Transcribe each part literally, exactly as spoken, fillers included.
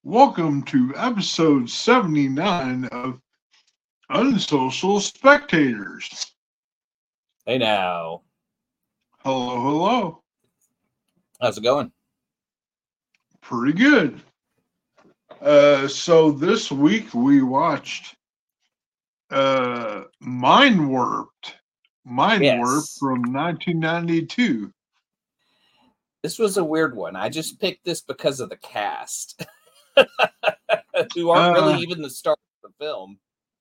Welcome to episode seventy-nine of Unsocial Spectators. Hey now, Hello, hello. how's it going? Pretty good. Uh, so this week we watched uh, Mind Warped. Mind Warp Yes, from nineteen ninety-two. this was a weird one. I just picked this because of the cast, who aren't really Uh, even the stars of the film.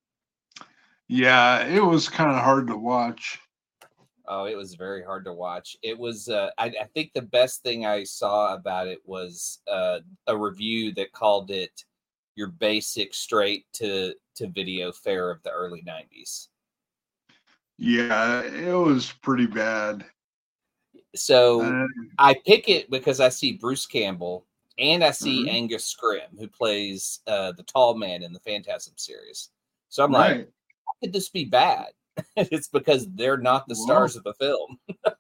yeah, it was kind of hard to watch. Oh, it was very hard to watch. It was. Uh, I, I think the best thing I saw about it was uh, a review that called it your basic straight to to video fare of the early nineties. Yeah, it was pretty bad. So Uh, I pick it because I see Bruce Campbell and I see mhm, Angus Scrimm, who plays uh, the tall man in the Phantasm series. So I'm like, right. how could this be bad? It's because they're not the Well, stars of the film.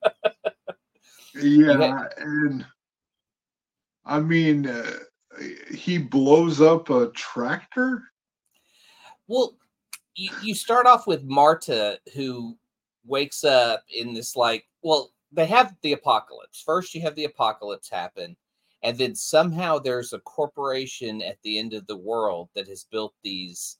You had, yeah, and I mean, uh, he blows up a tractor. well, you, you start off with Marta, who wakes up in this like, well, they have the apocalypse. First, you have the apocalypse happen, and then somehow there's a corporation at the end of the world that has built these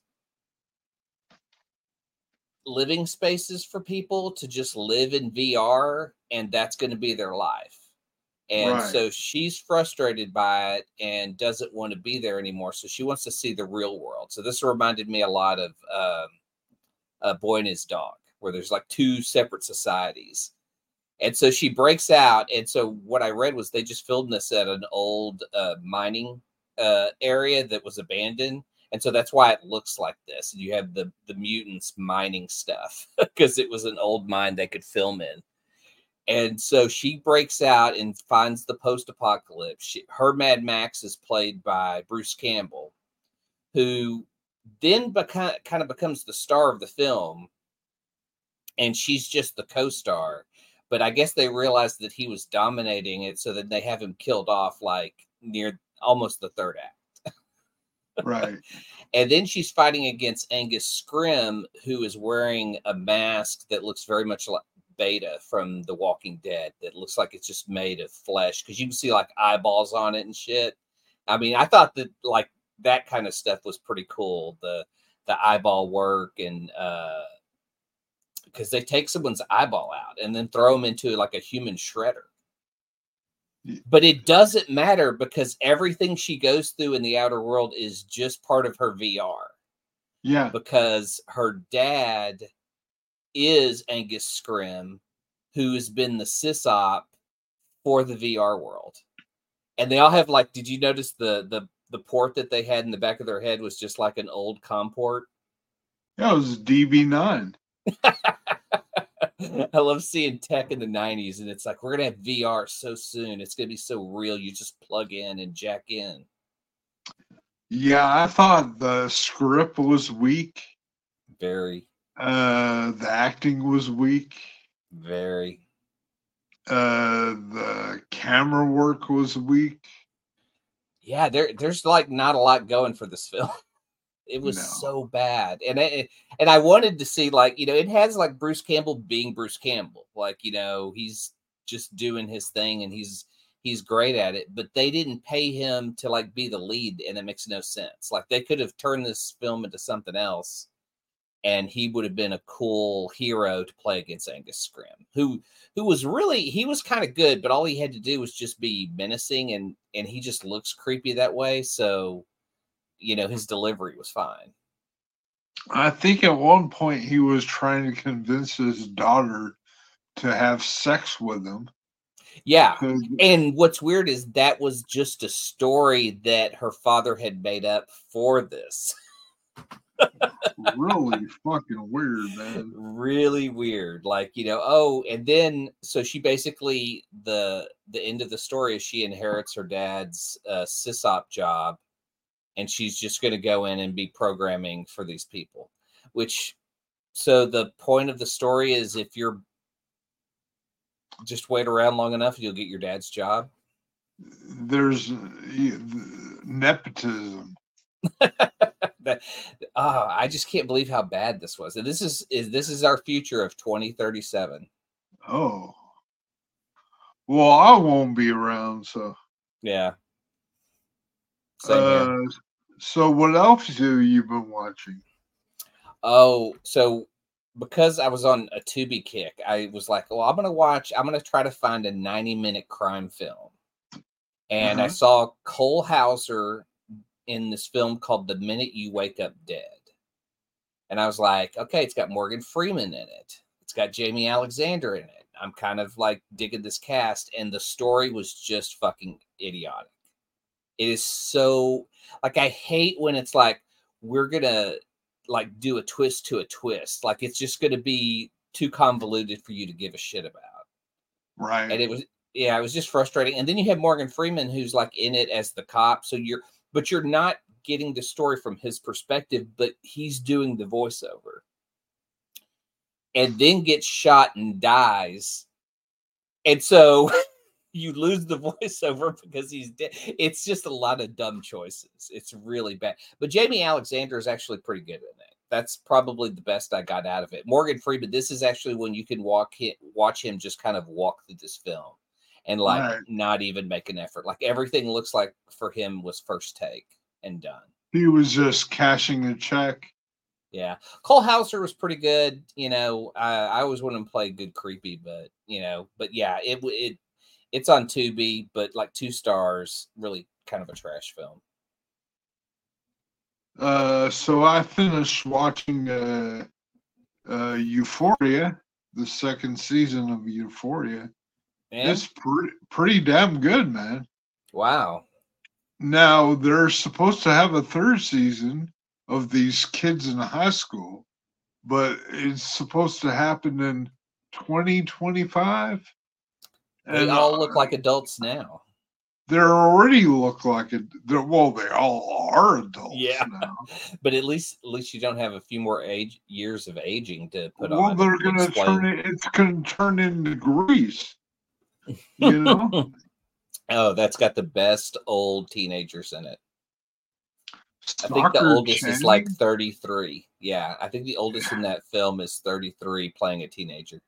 living spaces for people to just live in V R, and that's going to be their life. And Right. so she's frustrated by it and doesn't want to be there anymore. So she wants to see the real world. So this reminded me a lot of um, a Boy and His Dog, where there's like two separate societies. And so she breaks out. And so what I read was they just filmed this at an old uh, mining uh, area that was abandoned. And so that's why it looks like this. And you have the, the mutants mining stuff because it was an old mine they could film in. And so she breaks out and finds the post apocalypse. Her Mad Max is played by Bruce Campbell, who then beca- kind of becomes the star of the film. And she's just the co star. But I guess they realized that he was dominating it. So then they have him killed off like near almost the third act. Right. And then she's fighting against Angus Scrimm, who is wearing a mask that looks very much like Beta from The Walking Dead, that looks like it's just made of flesh because you can see like eyeballs on it and shit. I mean, I thought that like that kind of stuff was pretty cool. The the eyeball work and uh because they take someone's eyeball out and then throw them into like a human shredder. Y- But it doesn't matter because everything she goes through in the outer world is just part of her V R Yeah. because her dad is Angus Scrimm, who has been the sysop for the V R world. And they all have like, did you notice the the the port that they had in the back of their head was just like an old COM port? That was D B nine. I love seeing tech in the nineties, and it's like we're gonna have V R so soon. It's gonna be so real. You just plug in and jack in. Yeah, I thought the script was weak. Very, Uh, the acting was weak. very. Uh, the camera work was weak. Yeah, there there's like not a lot going for this film. It was No. so bad, and it, and I wanted to see like you know it has like Bruce Campbell being Bruce Campbell, like you know he's just doing his thing and he's he's great at it, but they didn't pay him to like be the lead, and it makes no sense. Like they could have turned this film into something else, and he would have been a cool hero to play against Angus Scrimm, who who was really he was kind of good, but all he had to do was just be menacing, and and he just looks creepy that way, so you know his delivery was fine. I think at one point he was trying to convince his daughter to have sex with him. Yeah. 'Cause And what's weird is that was just a story that her father had made up for this. really fucking weird, man. Really weird. Like, you know, oh, and then so she basically the the end of the story is she inherits her dad's uh sysop job, and she's just going to go in and be programming for these people. Which so the point of the story is if you're just wait around long enough, you'll get your dad's job. There's nepotism. That, oh, I just can't believe how bad this was. And this is is this is our future of twenty thirty-seven. Oh. Well, I won't be around, so. Yeah. Same uh, here. So what else have you been watching? Oh, so because I was on a Tubi kick, I was like, well, I'm gonna watch, I'm gonna try to find a ninety minute crime film. And I Uh-huh. saw Cole Hauser in this film called The Minute You Wake Up Dead. And I was like, okay, it's got Morgan Freeman in it. It's got Jamie Alexander in it. I'm kind of like digging this cast. And the story was just fucking idiotic. It is so, like, I hate when it's like, we're going to like do a twist to a twist. Like, it's just going to be too convoluted for you to give a shit about. Right. And it was, yeah, it was just frustrating. And then you have Morgan Freeman, who's like in it as the cop. So you're, but you're not getting the story from his perspective, but he's doing the voiceover. And then gets shot and dies. And so you lose the voiceover because he's dead. It's just a lot of dumb choices. It's really bad. But Jamie Alexander is actually pretty good in it. That's probably the best I got out of it. Morgan Freeman, this is actually when you can walk him, watch him just kind of walk through this film and like Right. not even make an effort. Like everything looks like for him was first take and done. He was just cashing a check. Yeah. Cole Hauser was pretty good. You know, I, I always want him to play good creepy, but you know, but yeah, it it it's on Tubi, but like two stars, really kind of a trash film. Uh, so I finished watching uh, uh, Euphoria, the second season of Euphoria. And It's pretty pretty damn good, man. wow. Now they're supposed to have a third season of these kids in high school, but it's supposed to happen in twenty twenty-five. They And all uh, look like adults now. they already look like it. They're, well, they all are adults Yeah. now. But at least at least you don't have a few more age years of aging to put Well, on. they're to gonna explain. turn it. It's gonna turn into Grease. You know. Oh, that's got the best old teenagers in it. I think the Stalker oldest is like Channing? thirty-three. Yeah, I think the oldest in that film is thirty-three playing a teenager.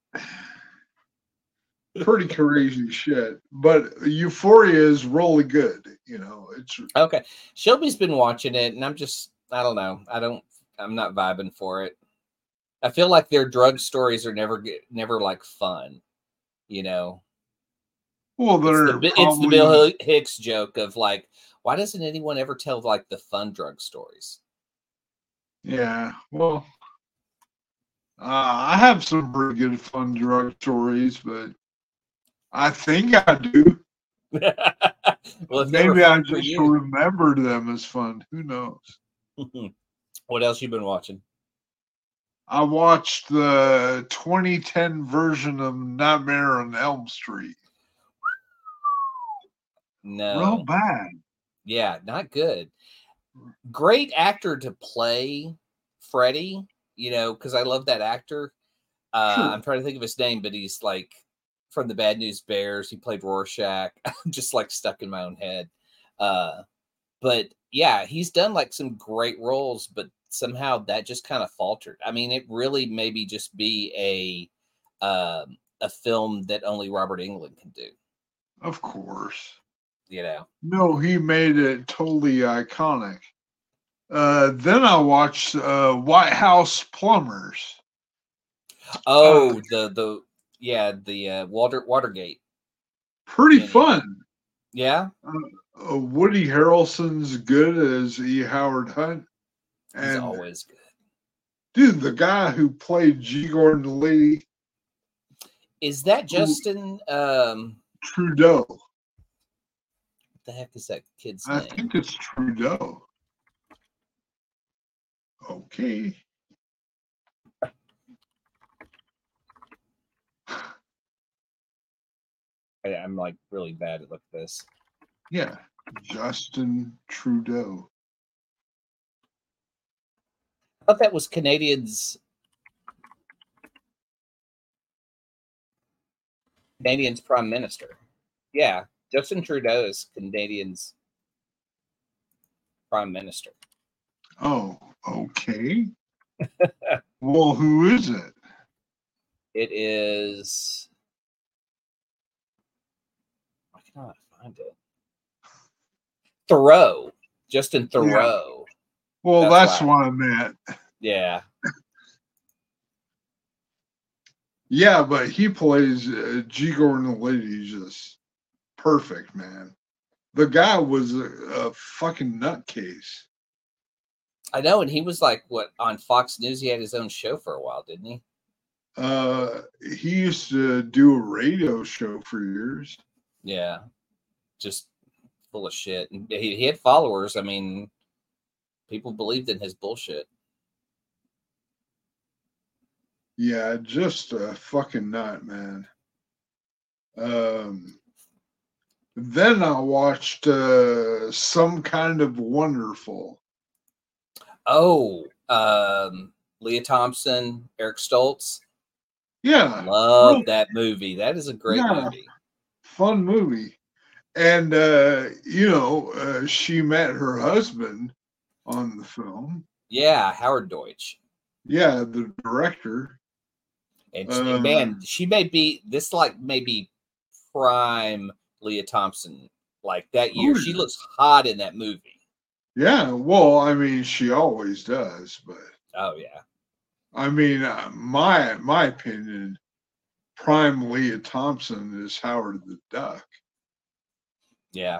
Pretty crazy shit. But Euphoria is really good. You know, it's Okay. Shelby's been watching it, and I'm just, I don't know. I don't, I'm not vibing for it. I feel like their drug stories are never, get, never like fun, you know? well, It's they're the, Bi- it's the probably Bill Hicks joke of like, why doesn't anyone ever tell like the fun drug stories? yeah. Well, uh, I have some pretty good fun drug stories, but I think I do. Well, if they were Maybe I fun for just you. remember them as fun. Who knows? What else you been watching? I watched the twenty ten version of Nightmare on Elm Street. No. Real bad. Yeah, not good. Great actor to play Freddy, you know, because I love that actor. Uh, Sure. I'm trying to think of his name, but he's like from the Bad News Bears. He played Rorschach. I'm just like stuck in my own head. Uh, but yeah, he's done like some great roles, but somehow that just kind of faltered. I mean, it really maybe just be a um, a film that only Robert Englund can do. Of course. You know. No, he made it totally iconic. Uh, then I watched uh, White House Plumbers. Oh, Uh, the the yeah the uh, Water Watergate. pretty mini. fun. Yeah. Uh, uh, Woody Harrelson's good as E. Howard Hunt. He's And always good. dude, the guy who played G. Gordon Liddy, Is that Justin? Um, Trudeau. what the heck is that kid's I name? think it's Trudeau. Okay. I, I'm like really bad at look at this. Yeah, Justin Trudeau. I thought that was Canadians. Canadians prime minister. Yeah, Justin Trudeau is Canadians. prime minister. Oh, okay. Well, who is it? It is. Why can't I find it? Thoreau, Justin Thoreau. Yeah. Well, that's, that's right. what I meant. Yeah. Yeah, but he plays uh, G. Gordon Liddy just perfect, man. The guy was a, a fucking nutcase. I know, and he was like, what, on Fox News? He had his own show for a while, didn't he? Uh, he used to do a radio show for years. Yeah, just full of shit. And he, he had followers. I mean, people believed in his bullshit. Yeah, just a fucking nut, man. Um, then I watched uh, Some Kind of Wonderful. Oh, um, Leah Thompson, Eric Stoltz. Yeah. Love oh. that movie. That is a great yeah, movie. Fun movie. And, uh, you know, uh, she met her husband on the film. Yeah, Howard Deutsch. Yeah, the director. And, she, uh, man, she may be, this like maybe prime Leah Thompson. Like that year. Oh, she looks hot in that movie. Yeah, well, I mean, she always does, but. Oh, yeah. I mean, uh, my my opinion, prime Leah Thompson is Howard the Duck. Yeah.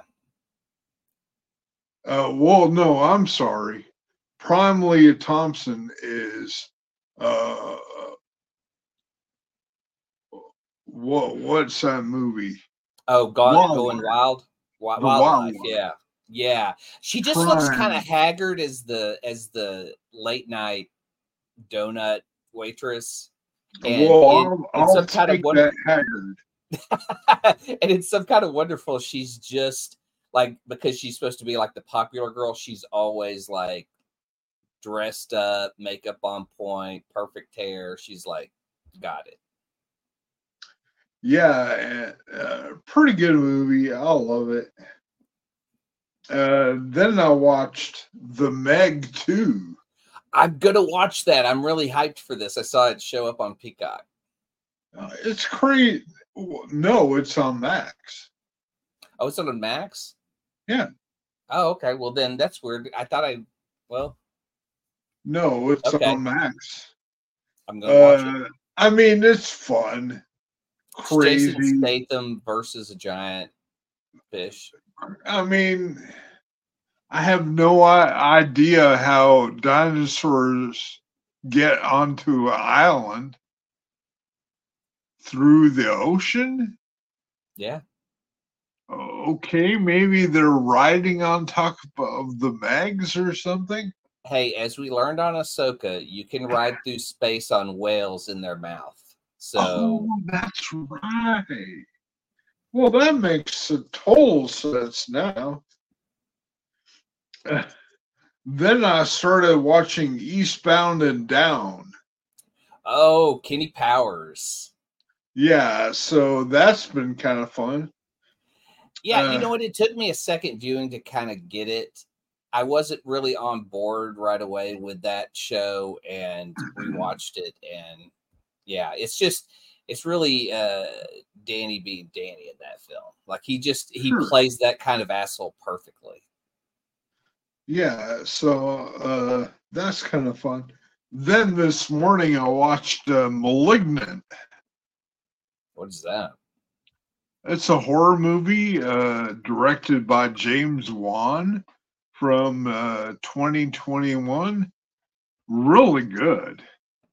Uh, well, no, I'm sorry. Prime Leah Thompson is uh, what? What's that movie? Oh, Gone Going Wild. Wild Wildlife. Wild yeah, yeah. She just prime. looks kind of haggard as the as the late night donut waitress. And well, it, I'll, I'll some kind of wonder- that haggard. And it's some kind of wonderful. She's just like, because she's supposed to be like the popular girl, she's always like dressed up, makeup on point, perfect hair. She's like, got it. Yeah, uh, pretty good movie. I love it. Uh, then I watched The Meg two. I'm gonna watch that. I'm really hyped for this. I saw it show up on Peacock. Uh, it's great. No, it's on Max. Oh, it's on Max? Yeah. Oh, okay. Well, then that's weird. I thought I, well. No, it's okay. on Max. I'm gonna watch uh, it. I mean, it's fun. Crazy. Jason Statham versus a giant fish. I mean, I have no idea how dinosaurs get onto an island through the ocean. Yeah. Okay, maybe they're riding on top of the Megs or something. Hey, as we learned on Ahsoka, you can ride through space on whales in their mouth. So oh, that's right. Well, that makes a total sense now. Uh, then I started watching Eastbound and Down. Oh, Kenny Powers. Yeah, so that's been kind of fun. Yeah, uh, you know what? It took me a second viewing to kind of get it. I wasn't really on board right away with that show, and rewatched it. And yeah, it's just, it's really uh, Danny being Danny in that film. Like he just, he sure. plays that kind of asshole perfectly. Yeah, so uh, that's kind of fun. Then this morning I watched uh, Malignant. What is that? It's a horror movie uh, directed by James Wan from uh, twenty twenty-one. Really good.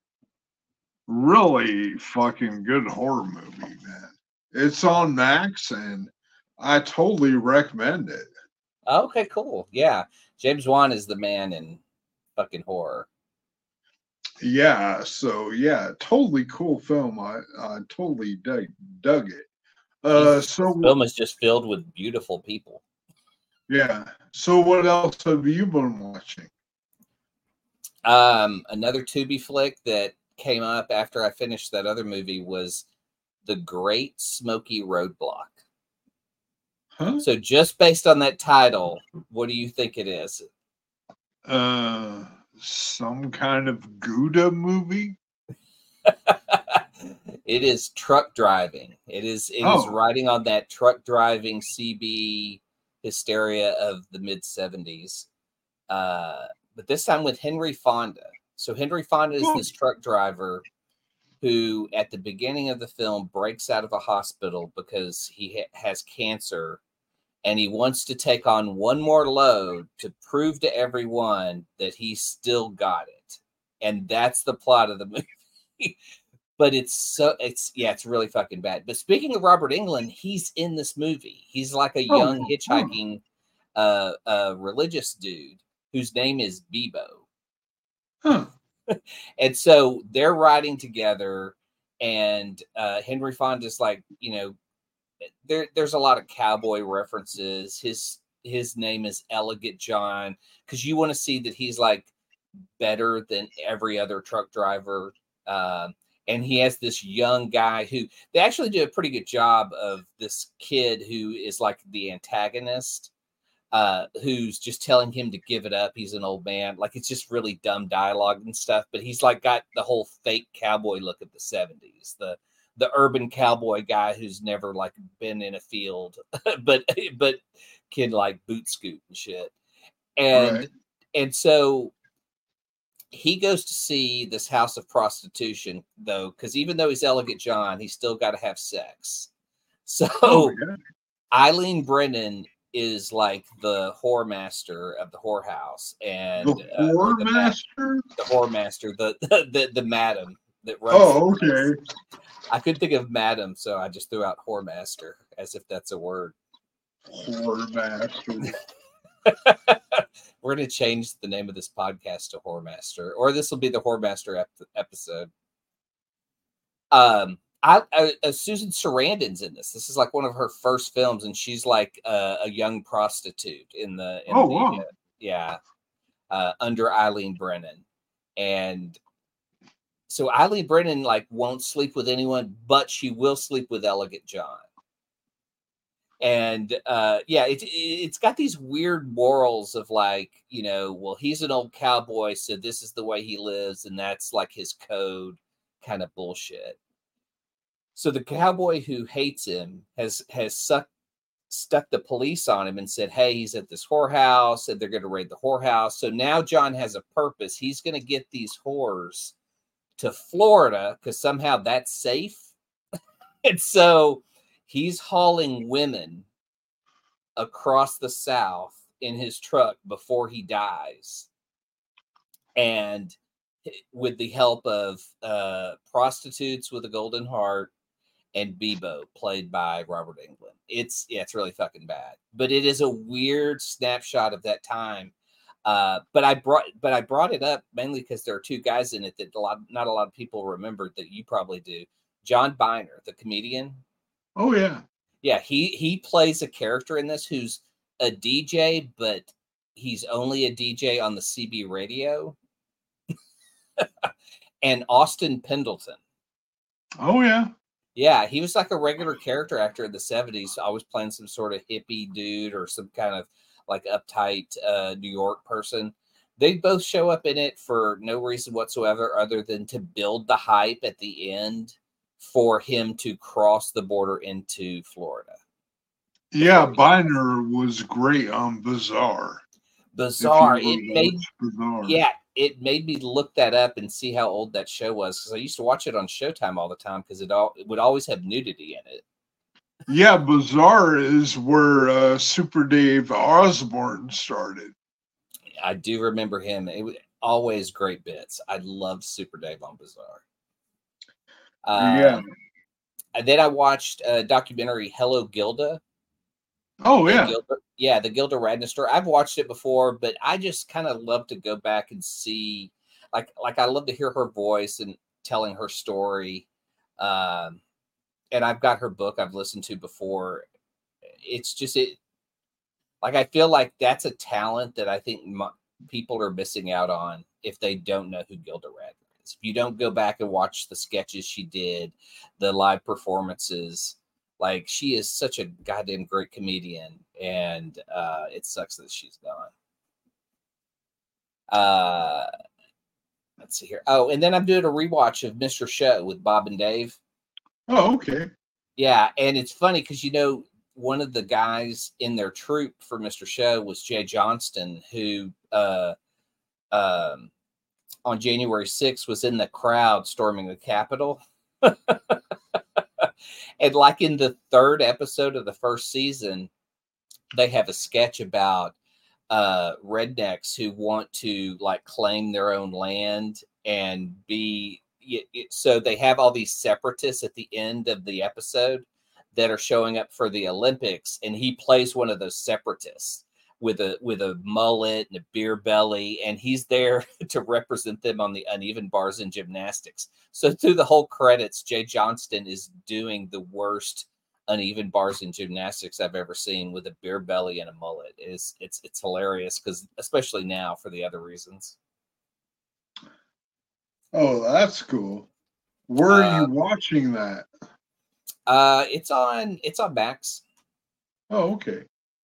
Really fucking good horror movie, man. It's on Max, and I totally recommend it. Okay, cool. Yeah. James Wan is the man in fucking horror. Yeah, so yeah, totally cool film. I, I totally dug, dug it. Uh, so the film is just filled with beautiful people. Yeah. So what else have you been watching? Um, another Tubi flick that came up after I finished that other movie was The Great Smoky Roadblock. Huh? So just based on that title, what do you think it is? Uh, some kind of Gouda movie. It is truck driving. It is it is Oh. riding on that truck driving C B hysteria of the mid seventies. Uh, but this time with Henry Fonda. So Henry Fonda is Oh. this truck driver who, at the beginning of the film, breaks out of a hospital because he ha- has cancer, and he wants to take on one more load to prove to everyone that he still got it. And that's the plot of the movie. But it's so it's yeah, it's really fucking bad. But speaking of Robert Englund, he's in this movie. He's like a Oh, young oh. hitchhiking uh, uh, religious dude whose name is Bebo. Huh. And so they're riding together, and uh, Henry Fonda's like, you know, there there's a lot of cowboy references. His his name is Elegant John because you want to see that he's like better than every other truck driver. Uh, and he has this young guy who they actually do a pretty good job of this kid who is like the antagonist, uh, who's just telling him to give it up. He's an old man. Like, it's just really dumb dialogue and stuff, but he's like got the whole fake cowboy look of the seventies, the the urban cowboy guy who's never like been in a field, but but can like boot scoot and shit. And Right. and so he goes to see this house of prostitution, though, because even though he's Elegant John, he's still got to have sex. So Oh, yeah. Eileen Brennan is like the whore master of the whorehouse, and The uh, or Horror the, ma- Master? the whore master, the the the, the madam that runs. Oh, the place. okay. I couldn't think of madam, so I just threw out whore master as if that's a word. Horror Master. We're going to change the name of this podcast to Whore Master, or this will be the Whore Master ep- episode. Um, I, I uh, Susan Sarandon's in this. This is like one of her first films, and she's like uh, a young prostitute in the in Oh, the wow. uh, yeah uh, under Eileen Brennan, and so Eileen Brennan like won't sleep with anyone, but she will sleep with Elegant John. And uh, yeah, it, it, it's got these weird morals of like, you know, well, he's an old cowboy, so this is the way he lives, and that's like his code kind of bullshit. So the cowboy who hates him has has sucked, stuck the police on him and said, hey, he's at this whorehouse, and they're going to raid the whorehouse. So now John has a purpose. He's going to get these whores to Florida because somehow that's safe. And so he's hauling women across the South in his truck before he dies. And with the help of uh, prostitutes with a golden heart and Bebo, played by Robert Englund. It's, yeah, it's really fucking bad. But it is a weird snapshot of that time. Uh, but I brought, but I brought it up mainly because there are two guys in it that a lot, not a lot of people remembered that you probably do. John Biner, the comedian. Oh, yeah. Yeah, he he plays a character in this who's a D J, but he's only a D J on the C B radio. And Austin Pendleton. Oh, yeah. Yeah, he was like a regular character actor in the seventies, always playing some sort of hippie dude or some kind of like uptight uh, New York person. They both show up in it for no reason whatsoever other than to build the hype at the end for him to cross the border into Florida. Yeah, Biner was great on Bizarre. Bizarre. It made Bizarre. Yeah, it made me look that up and see how old that show was because I used to watch it on Showtime all the time because it all it would always have nudity in it. Yeah, Bizarre is where uh, Super Dave Osborne started. I do remember him. It was always great bits. I loved Super Dave on Bizarre. Um, yeah. And then I watched a documentary, Hello Gilda. Oh, The yeah. Gilda, yeah, the Gilda Radner story. I've watched it before, but I just kind of love to go back and see, like, like I love to hear her voice and telling her story. Um, and I've got her book I've listened to before. It's just it, like I feel like that's a talent that I think m- people are missing out on if they don't know who Gilda Radner is. If you don't go back and watch the sketches she did, the live performances. Like, she is such a goddamn great comedian, and uh, it sucks that she's gone. Uh, let's see here. Oh, and then I'm doing a rewatch of Mister Show with Bob and Dave. Oh, okay. Yeah, and it's funny because you know one of the guys in their troupe for Mister Show was Jay Johnston, who uh, um, on January sixth was in the crowd storming the Capitol. And like in the third episode of the first season, they have a sketch about uh, rednecks who want to like claim their own land and be. So they have all these separatists at the end of the episode that are showing up for the Olympics, and he plays one of those separatists with a with a mullet and a beer belly, and he's there to represent them on the uneven bars in gymnastics. So through the whole credits, Jay Johnston is doing the worst uneven bars in gymnastics I've ever seen with a beer belly and a mullet. It's it's it's hilarious because especially now for the other reasons. Oh, that's cool. Where are Uh, you watching that? Uh, it's on it's on Max. Oh, okay.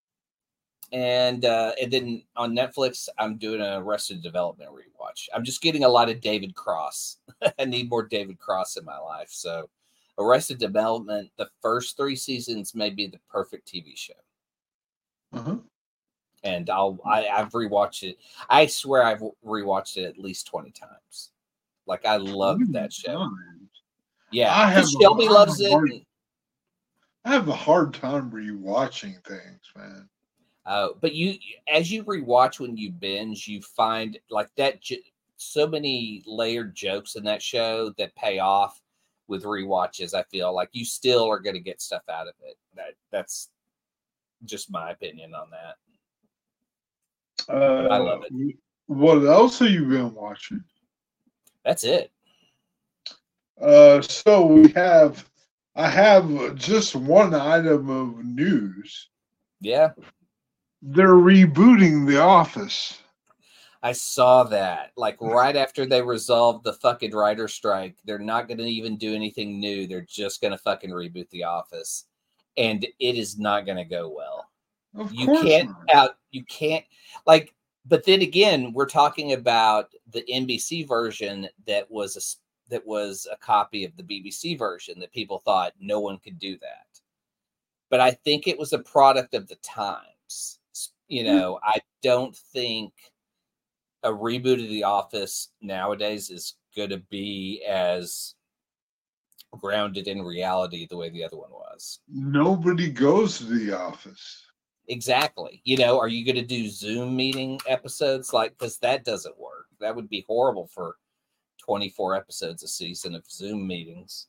And uh, and then on Netflix, I'm doing a Arrested Development rewatch. I'm just getting a lot of David Cross. I need more David Cross in my life. So Arrested Development, the first three seasons may be the perfect T V show. Uh-huh. And I'll I, I've rewatched it. I swear I've rewatched it at least twenty times. Like I love that show. Times. Yeah, I have Shelby a, loves I it. hard, and, I have a hard time rewatching things, man. Uh, but you, as you rewatch when you binge, you find like that so many layered jokes in that show that pay off with rewatches. I feel like you still are going to get stuff out of it. That that's just my opinion on that. Uh, I love it. What else have you been watching? That's it. Uh, so we have, I have just one item of news. Yeah. They're rebooting The Office. I saw that. Like right after they resolved the fucking writer strike, they're not going to even do anything new. They're just going to fucking reboot The Office, and it is not going to go well. Of you course can't not. out. You can't like. But then again, we're talking about the N B C version that was a that was a copy of the B B C version that people thought no one could do that. But I think it was a product of the times. You know, I don't think a reboot of The Office nowadays is going to be as grounded in reality the way the other one was. Nobody goes to The Office. Exactly. You know, are you going to do Zoom meeting episodes? Like, because that doesn't work. That would be horrible for twenty-four episodes a season of Zoom meetings.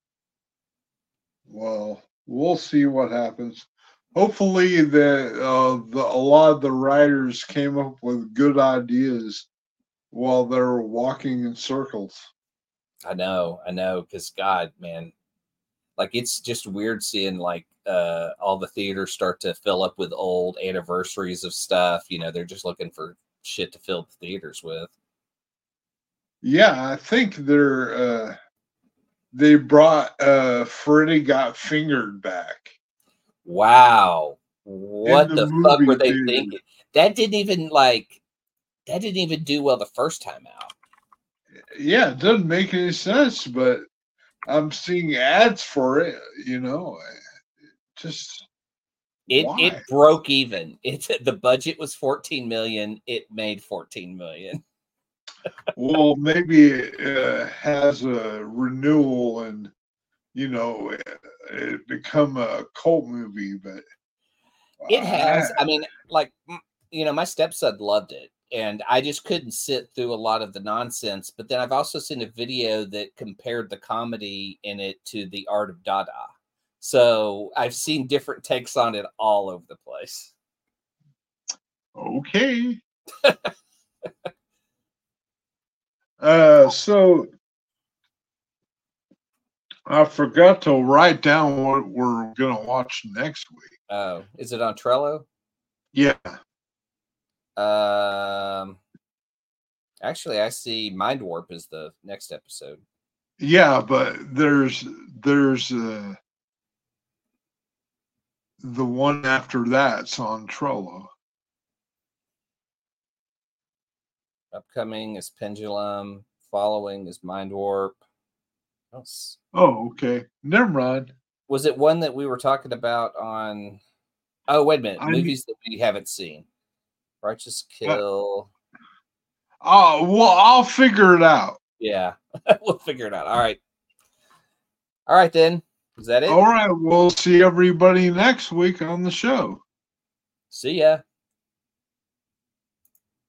Well, we'll see what happens. Hopefully, the, uh, the a lot of the writers came up with good ideas while they were walking in circles. I know, I know, because God, man, like it's just weird seeing like uh, all the theaters start to fill up with old anniversaries of stuff. You know, they're just looking for shit to fill the theaters with. Yeah, I think they're uh, they brought uh, Freddy Got Fingered back. Wow. What the, the fuck were they dude. thinking? That didn't even like that didn't even do well the first time out. Yeah, it doesn't make any sense, but I'm seeing ads for it, you know. Just it why? it broke even. It the budget was fourteen million, it made fourteen million. Well, maybe it uh, has a renewal and you know, it, it become a cult movie, but it has. I, I mean, like, you know, my stepson loved it, and I just couldn't sit through a lot of the nonsense. But then I've also seen a video that compared the comedy in it to The Art of Dada. So I've seen different takes on it all over the place. Okay. uh, so I forgot to write down what we're going to watch next week. Oh, is it on Trello? Yeah. Um, actually, I see Mind Warp is the next episode. Yeah, but there's there's uh, the one after that's on Trello. Upcoming is Pendulum. Following is Mind Warp. What else? Oh, okay. Never mind. Was it one that we were talking about on? Oh, wait a minute. I Movies that we haven't seen. Righteous Kill. Oh, well, I'll figure it out. Yeah, we'll figure it out. All right. All right, then. Is that it? All right. We'll see everybody next week on the show. See ya.